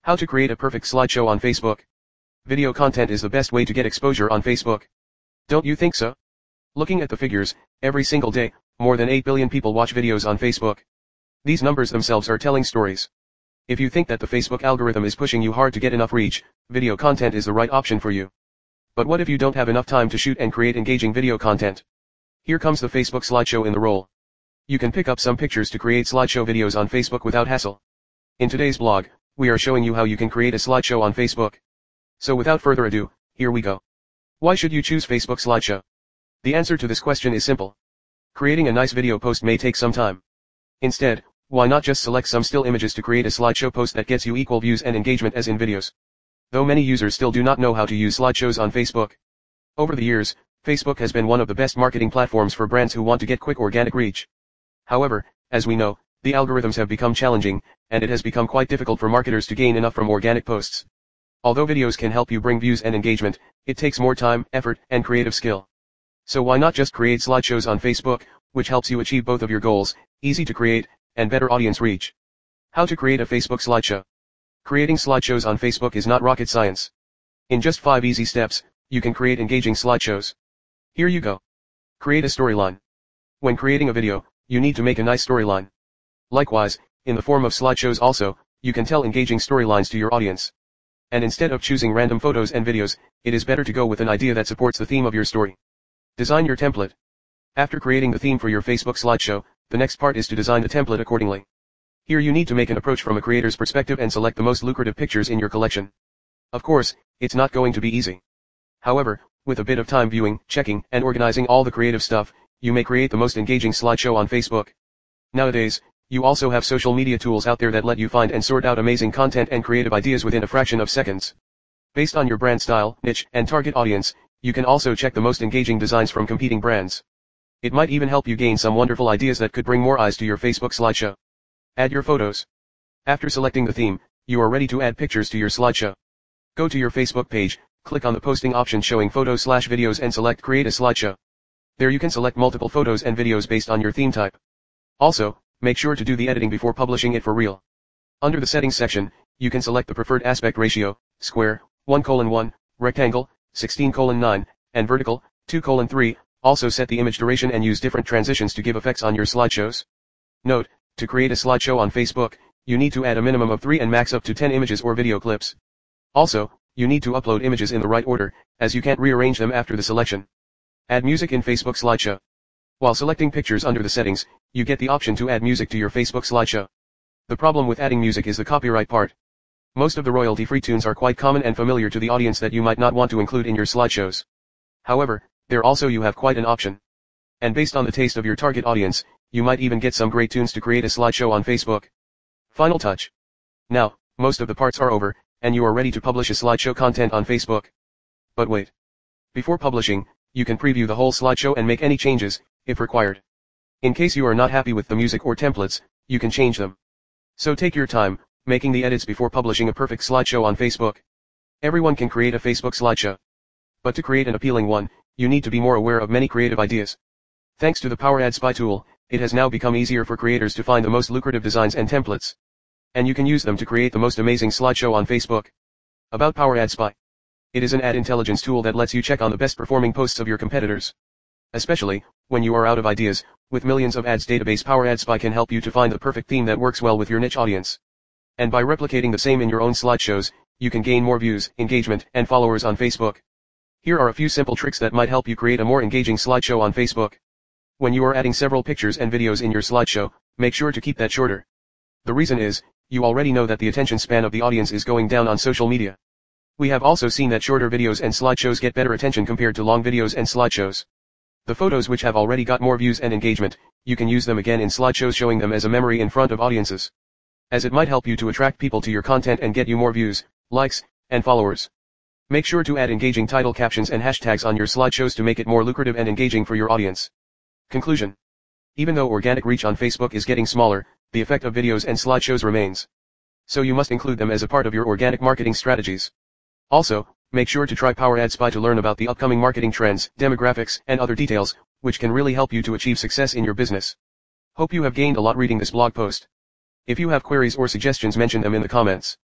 How to create a perfect slideshow on Facebook. Video content is the best way to get exposure on Facebook. Don't you think so? Looking at the figures, every single day, more than 8 billion people watch videos on Facebook. These numbers themselves are telling stories. If you think that the Facebook algorithm is pushing you hard to get enough reach, video content is the right option for you. But what if you don't have enough time to shoot and create engaging video content? Here comes the Facebook slideshow in the role. You can pick up some pictures to create slideshow videos on Facebook without hassle. In today's blog, we are showing you how you can create a slideshow on Facebook. So without further ado, here we go. Why should you choose Facebook slideshow? The answer to this question is simple. Creating a nice video post may take some time. Instead, why not just select some still images to create a slideshow post that gets you equal views and engagement as in videos? Though many users still do not know how to use slideshows on Facebook. Over the years, Facebook has been one of the best marketing platforms for brands who want to get quick organic reach. However, as we know, the algorithms have become challenging, and it has become quite difficult for marketers to gain enough from organic posts. Although videos can help you bring views and engagement, it takes more time, effort, and creative skill. So why not just create slideshows on Facebook, which helps you achieve both of your goals, easy to create, and better audience reach. How to create a Facebook slideshow. Creating slideshows on Facebook is not rocket science. In just 5 easy steps, you can create engaging slideshows. Here you go. Create a storyline. When creating a video, you need to make a nice storyline. Likewise, in the form of slideshows also, you can tell engaging storylines to your audience. And instead of choosing random photos and videos, it is better to go with an idea that supports the theme of your story. Design your template. After creating the theme for your Facebook slideshow, the next part is to design the template accordingly. Here you need to make an approach from a creator's perspective and select the most lucrative pictures in your collection. Of course, it's not going to be easy. However, with a bit of time viewing, checking, and organizing all the creative stuff, you may create the most engaging slideshow on Facebook. Nowadays, you also have social media tools out there that let you find and sort out amazing content and creative ideas within a fraction of seconds. Based on your brand style, niche, and target audience, you can also check the most engaging designs from competing brands. It might even help you gain some wonderful ideas that could bring more eyes to your Facebook slideshow. Add your photos. After selecting the theme, you are ready to add pictures to your slideshow. Go to your Facebook page, click on the posting option showing photos/videos and select Create a Slideshow. There you can select multiple photos and videos based on your theme type. Also, make sure to do the editing before publishing it for real. Under the settings section, you can select the preferred aspect ratio, square, 1:1, rectangle, 16:9, and vertical, 2:3, also set the image duration and use different transitions to give effects on your slideshows. Note, to create a slideshow on Facebook, you need to add a minimum of 3 and max up to 10 images or video clips. Also, you need to upload images in the right order, as you can't rearrange them after the selection. Add music in Facebook slideshow. While selecting pictures under the settings, you get the option to add music to your Facebook slideshow. The problem with adding music is the copyright part. Most of the royalty-free tunes are quite common and familiar to the audience that you might not want to include in your slideshows. However, there also you have quite an option. And based on the taste of your target audience, you might even get some great tunes to create a slideshow on Facebook. Final touch. Now, most of the parts are over, and you are ready to publish a slideshow content on Facebook. But wait. Before publishing, you can preview the whole slideshow and make any changes, if required. In case you are not happy with the music or templates, you can change them. So take your time, making the edits before publishing a perfect slideshow on Facebook. Everyone can create a Facebook slideshow. But to create an appealing one, you need to be more aware of many creative ideas. Thanks to the Power Ad Spy tool, it has now become easier for creators to find the most lucrative designs and templates. And you can use them to create the most amazing slideshow on Facebook. About Power Ad Spy. It is an ad intelligence tool that lets you check on the best performing posts of your competitors. Especially, when you are out of ideas, with millions of ads database, Power Ad Spy can help you to find the perfect theme that works well with your niche audience. And by replicating the same in your own slideshows, you can gain more views, engagement, and followers on Facebook. Here are a few simple tricks that might help you create a more engaging slideshow on Facebook. When you are adding several pictures and videos in your slideshow, make sure to keep that shorter. The reason is, you already know that the attention span of the audience is going down on social media. We have also seen that shorter videos and slideshows get better attention compared to long videos and slideshows. The photos which have already got more views and engagement, you can use them again in slideshows showing them as a memory in front of audiences. As it might help you to attract people to your content and get you more views, likes, and followers. Make sure to add engaging title captions and hashtags on your slideshows to make it more lucrative and engaging for your audience. Conclusion. Even though organic reach on Facebook is getting smaller, the effect of videos and slideshows remains. So you must include them as a part of your organic marketing strategies. Also, make sure to try Power Ad Spy to learn about the upcoming marketing trends, demographics, and other details, which can really help you to achieve success in your business. Hope you have gained a lot reading this blog post. If you have queries or suggestions, mention them in the comments.